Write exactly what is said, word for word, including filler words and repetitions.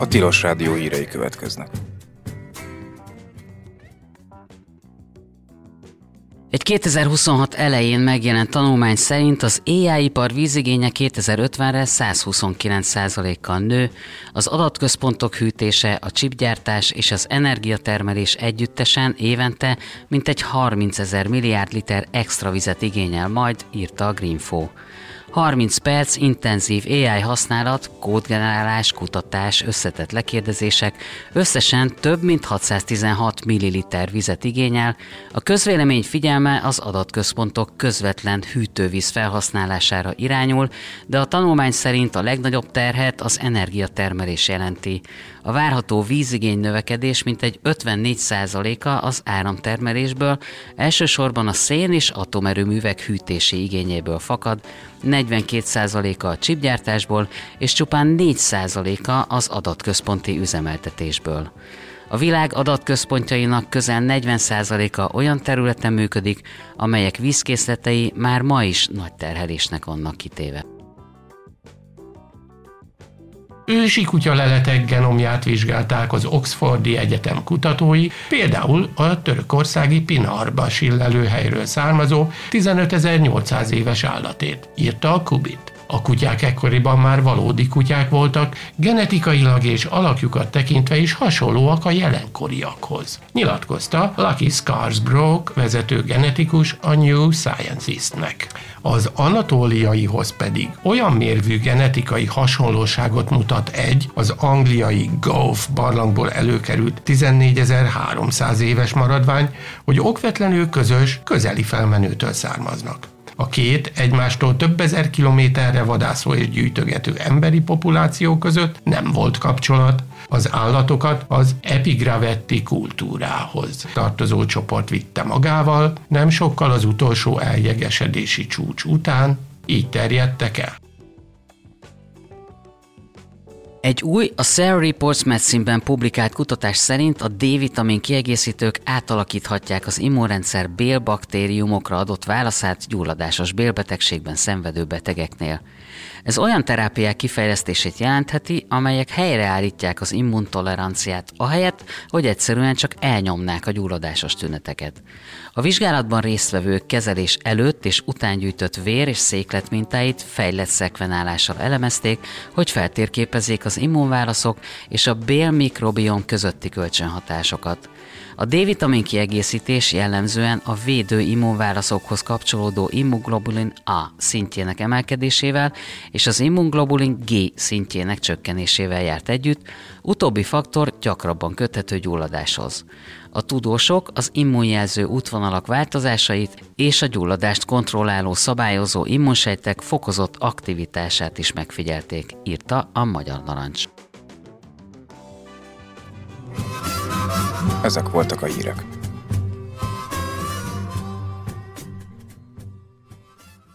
Tilos Rádió hírei következnek. Egy kétezer-huszonhat elején megjelent tanulmány szerint az á i-ipar vízigénye kétezer-ötvenre száz huszonkilenc százalékkal nő, az adatközpontok hűtése, a csipgyártás és az energiatermelés együttesen évente mintegy harmincezer milliárd liter extra vizet igényel majd, írta a Greenfo. harminc perc intenzív á i használat, kódgenerálás, kutatás, összetett lekérdezések összesen több mint hatszáztizenhat milliliter vizet igényel. A közvélemény figyelme az adatközpontok közvetlen hűtővíz felhasználására irányul, de a tanulmány szerint a legnagyobb terhet az energiatermelés jelenti. A várható vízigény növekedés mintegy ötvennégy százaléka az áramtermelésből, elsősorban a szén- és atomerőművek hűtési igényéből fakad, negyvenkét százaléka a csipgyártásból, és csupán négy százaléka az adatközponti üzemeltetésből. A világ adatközpontjainak közel negyven százaléka olyan területen működik, amelyek vízkészletei már ma is nagy terhelésnek vannak kitéve. Ősi kutyaleletek genomját vizsgálták az Oxfordi Egyetem kutatói, például a törökországi Pinarbasil lelőhelyről származó tizenötezer-nyolcszáz éves állatét, írta a Kubit. A kutyák ekkoriban már valódi kutyák voltak, genetikailag és alakjukat tekintve is hasonlóak a jelenkoriakhoz, nyilatkozta Lucky Scarsbrook vezető genetikus a New Scientistnek. Az anatóliaihoz pedig olyan mérvű genetikai hasonlóságot mutat egy az angliai Gove barlangból előkerült tizennégyezer-háromszáz éves maradvány, hogy okvetlenül közös, közeli felmenőtől származnak. A két egymástól több ezer kilométerre vadászó és gyűjtögető emberi populáció között nem volt kapcsolat, az állatokat az epigravetti kultúrához tartozó csoport vitte magával, nem sokkal az utolsó eljegesedési csúcs után, így terjedtek el. Egy új, a Cell Reports Medicine-ben publikált kutatás szerint a D-vitamin kiegészítők átalakíthatják az immunrendszer bélbaktériumokra adott válaszát gyulladásos bélbetegségben szenvedő betegeknél. Ez olyan terápiák kifejlesztését jelentheti, amelyek helyreállítják az immuntoleranciát, ahelyett, hogy egyszerűen csak elnyomnák a gyulladásos tüneteket. A vizsgálatban résztvevők kezelés előtt és után gyűjtött vér- és székletmintáit fejlett szekvenálással elemezték, hogy feltérképezzék az immunválaszok és a bélmikrobiom közötti kölcsönhatásokat. A D-vitamin kiegészítés jellemzően a védő immunválaszokhoz kapcsolódó immunoglobulin A szintjének emelkedésével és az immunoglobulin G szintjének csökkenésével járt együtt, utóbbi faktor gyakrabban köthető gyulladáshoz. A tudósok az immunjelző útvonalak változásait és a gyulladást kontrolláló szabályozó immunsejtek fokozott aktivitását is megfigyelték, írta a Magyar Narancs. Ezek voltak a hírek.